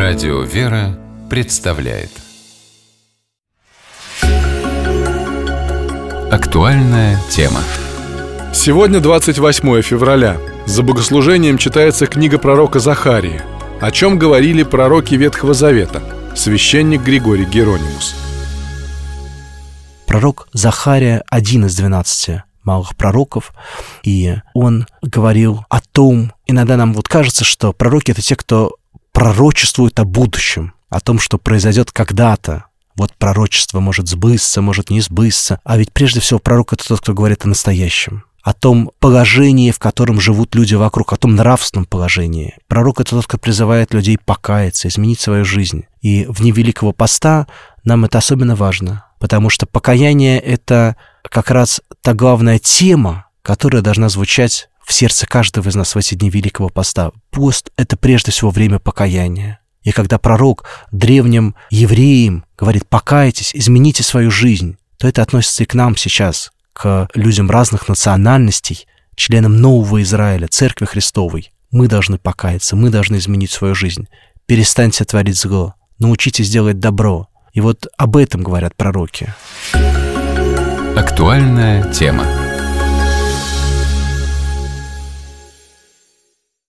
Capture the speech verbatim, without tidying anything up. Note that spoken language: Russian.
Радио «Вера» представляет актуальная тема. Сегодня двадцать восьмое февраля. За богослужением читается книга пророка Захарии. О чем говорили пророки Ветхого Завета? Священник Григорий Геронимус. Пророк Захария – один из двенадцати малых пророков, и он говорил о том, иногда нам вот кажется, что пророки – это те, кто пророчествуют о будущем, о том, что произойдет когда-то. Вот пророчество может сбыться, может не сбыться. А ведь прежде всего пророк — это тот, кто говорит о настоящем, о том положении, в котором живут люди вокруг, о том нравственном положении. Пророк — это тот, кто призывает людей покаяться, изменить свою жизнь. И в дни Великого Поста нам это особенно важно, потому что покаяние — это как раз та главная тема, которая должна звучать в сердце каждого из нас в эти дни Великого Поста. Пост — это прежде всего время покаяния. И когда пророк древним евреям говорит «покайтесь, измените свою жизнь», то это относится и к нам сейчас, к людям разных национальностей, членам Нового Израиля, Церкви Христовой. Мы должны покаяться, мы должны изменить свою жизнь. Перестаньте творить зло, научитесь делать добро. И вот об этом говорят пророки. Актуальная тема.